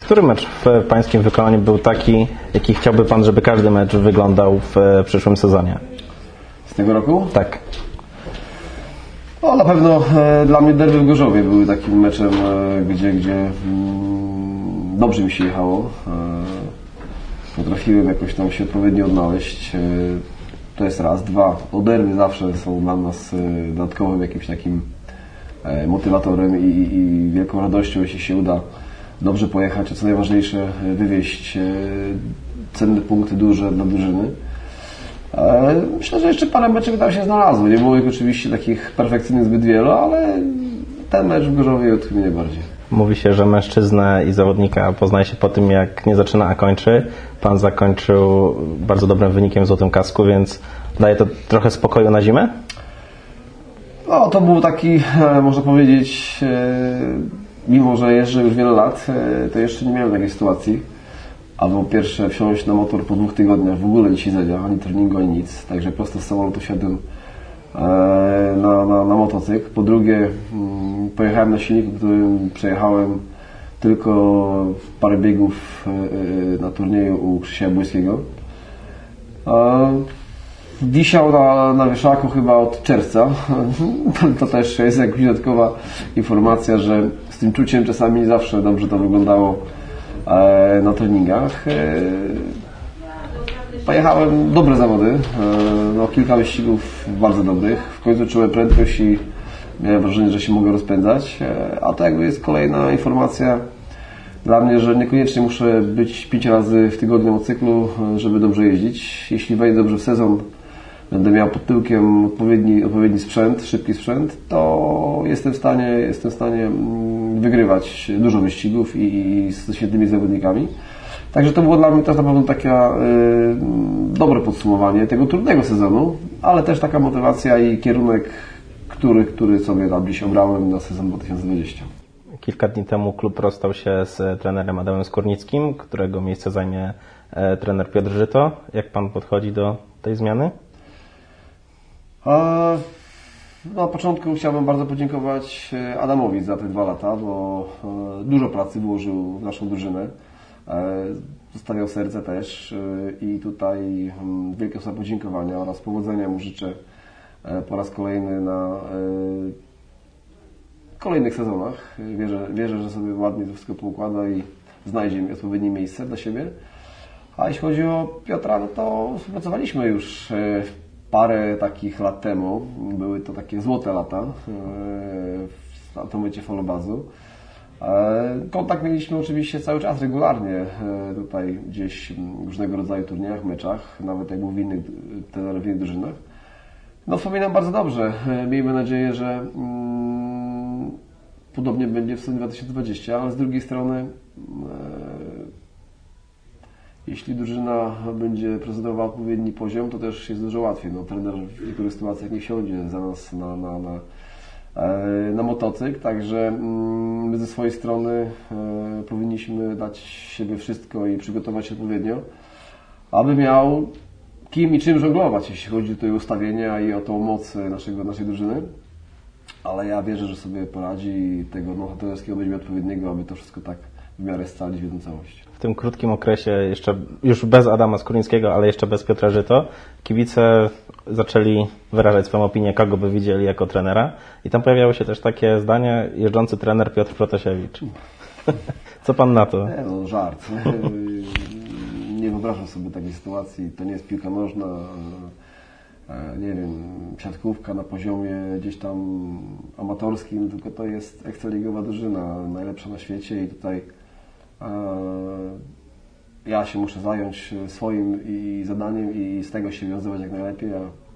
Który mecz w pańskim wykonaniu był taki, jaki chciałby pan, żeby każdy mecz wyglądał w przyszłym sezonie? Z tego roku? Tak. No, na pewno dla mnie derby w Gorzowie były takim meczem, gdzie dobrze mi się jechało. Potrafiłem jakoś tam się odpowiednio odnaleźć. To jest raz. Dwa, derby zawsze są dla nas dodatkowym jakimś takim motywatorem i wielką radością, jeśli się uda dobrze pojechać, a co najważniejsze wywieźć cenne punkty duże dla drużyny. Myślę, że jeszcze parę meczów tam się znalazło. Nie było ich oczywiście takich perfekcyjnych zbyt wielu, ale ten mecz w Gorzowie utkwił mnie bardziej. Mówi się, że mężczyznę i zawodnika poznaje się po tym, jak nie zaczyna, a kończy. Pan zakończył bardzo dobrym wynikiem w Złotym Kasku, więc daje to trochę spokoju na zimę? No, to był taki, można powiedzieć, mimo że jeżdżę już wiele lat, to jeszcze nie miałem takiej sytuacji. A po pierwsze wsiąść na motor po 2 tygodniach, w ogóle nic siedzenia, ani treningu, ani nic. Także prosto z samolotu wsiadłem na motocykl. Po drugie pojechałem na silniku, którym przejechałem tylko parę biegów na turnieju u Krzysia Błyskiego. Wisiał na wieszaku chyba od czerwca. To też jest jakaś dodatkowa informacja, że z tym czuciem czasami nie zawsze dobrze to wyglądało na treningach. Pojechałem dobre zawody, no, kilka wyścigów bardzo dobrych. W końcu czułem prędkość i miałem wrażenie, że się mogę rozpędzać. A to jakby jest kolejna informacja dla mnie, że niekoniecznie muszę być 5 razy w tygodniu na cyklu, żeby dobrze jeździć. Jeśli wejdę dobrze w sezon, będę miał pod tyłkiem odpowiedni sprzęt, szybki sprzęt, to jestem w stanie wygrywać dużo wyścigów i z świetnymi zawodnikami. Także to było dla mnie też na pewno takie dobre podsumowanie tego trudnego sezonu, ale też taka motywacja i kierunek, który sobie tam dziś obrałem na sezon 2020. Kilka dni temu klub rozstał się z trenerem Adamem Skórnickim, którego miejsce zajmie trener Piotr Żyto. Jak pan podchodzi do tej zmiany? Na początku chciałbym bardzo podziękować Adamowi za te 2 lata, bo dużo pracy włożył w naszą drużynę. Zostawiał serce też i tutaj wielkie słowa podziękowania oraz powodzenia mu życzę po raz kolejny na kolejnych sezonach. Wierzę, że sobie ładnie to wszystko poukłada i znajdzie odpowiednie miejsce dla siebie. A jeśli chodzi o Piotra, no to współpracowaliśmy już parę takich lat temu. Były to takie złote lata w Atomicie Falobazu. Kontakt mieliśmy oczywiście cały czas, regularnie tutaj gdzieś w różnego rodzaju turniejach, meczach, nawet jak był w innych drużynach. No wspominam bardzo dobrze. Miejmy nadzieję, że podobnie będzie w sezonie 2020, ale z drugiej strony jeśli drużyna będzie prezentowała odpowiedni poziom, to też jest dużo łatwiej. No, trener w niektórych sytuacjach nie siądzie za nas na motocykl, także my ze swojej strony powinniśmy dać siebie wszystko i przygotować się odpowiednio, aby miał kim i czym żonglować, jeśli chodzi tutaj o ustawienia i o tą moc naszej drużyny. Ale ja wierzę, że sobie poradzi i tego trenerskiego będzie odpowiedniego, aby to wszystko tak w miarę scalić w jedną całość. W tym krótkim okresie, jeszcze już bez Adama Skórnickiego, ale jeszcze bez Piotra Żyto, kibice zaczęli wyrażać swoją opinię, kogo by widzieli jako trenera. I tam pojawiało się też takie zdanie, jeżdżący trener Piotr Protasiewicz. Co pan na to? Nie, no, żart. Nie wyobrażam sobie takiej sytuacji. To nie jest piłka nożna, nie wiem, siatkówka na poziomie gdzieś tam amatorskim, tylko to jest ekstraligowa drużyna, najlepsza na świecie i tutaj ja się muszę zająć swoim zadaniem i z tego się wiązywać jak najlepiej,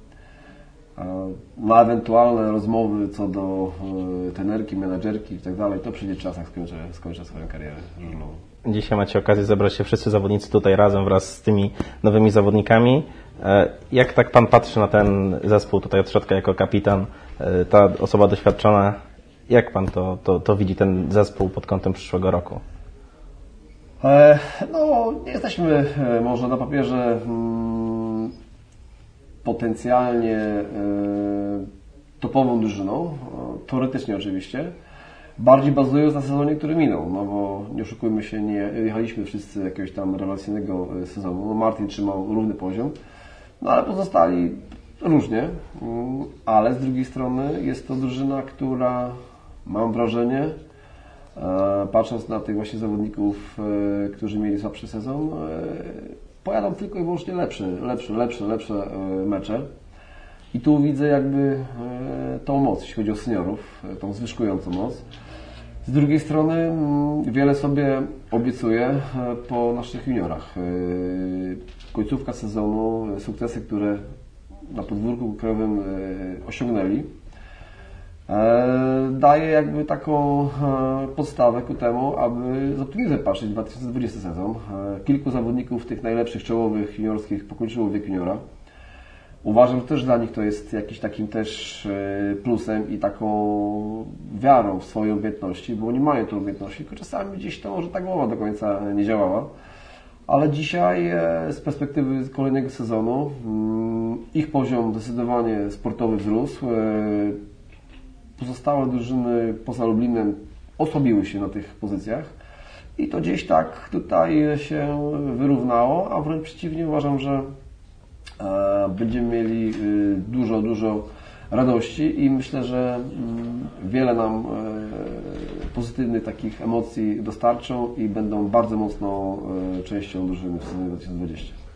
na ewentualne rozmowy co do trenerki, menadżerki i tak dalej, to przyjdzie czas, jak skończę swoją karierę żużlową. Dzisiaj macie okazję zebrać się wszyscy zawodnicy tutaj razem wraz z tymi nowymi zawodnikami. Jak tak pan patrzy na ten zespół tutaj od środka jako kapitan, ta osoba doświadczona, jak pan to widzi ten zespół pod kątem przyszłego roku? No, nie jesteśmy może na papierze potencjalnie topową drużyną, teoretycznie oczywiście, bardziej bazując na sezonie, który minął, no bo nie oszukujmy się, nie jechaliśmy wszyscy jakiegoś tam rewelacyjnego sezonu. No Martin trzymał równy poziom, no ale pozostali różnie, ale z drugiej strony jest to drużyna, która, mam wrażenie, patrząc na tych właśnie zawodników, którzy mieli słabszy sezon, pojadą tylko i wyłącznie lepsze mecze. I tu widzę jakby tą moc, jeśli chodzi o seniorów, tą zwyżkującą moc. Z drugiej strony wiele sobie obiecuję po naszych juniorach. Końcówka sezonu, sukcesy, które na podwórku krajowym osiągnęli, daje jakby taką podstawę ku temu, aby z optymizmem patrzeć w 2020 sezon. Kilku zawodników tych najlepszych czołowych juniorskich pokończyło wiek juniora. Uważam, że też dla nich to jest jakiś takim też plusem i taką wiarą w swoje umiejętności, bo oni mają te umiejętności, tylko czasami gdzieś to może ta głowa do końca nie działała. Ale dzisiaj z perspektywy kolejnego sezonu ich poziom zdecydowanie sportowy wzrósł. Pozostałe drużyny poza Lublinem osłabiły się na tych pozycjach i to gdzieś tak tutaj się wyrównało, a wręcz przeciwnie uważam, że będziemy mieli dużo radości i myślę, że wiele nam pozytywnych takich emocji dostarczą i będą bardzo mocną częścią drużyny w sezonie 2020.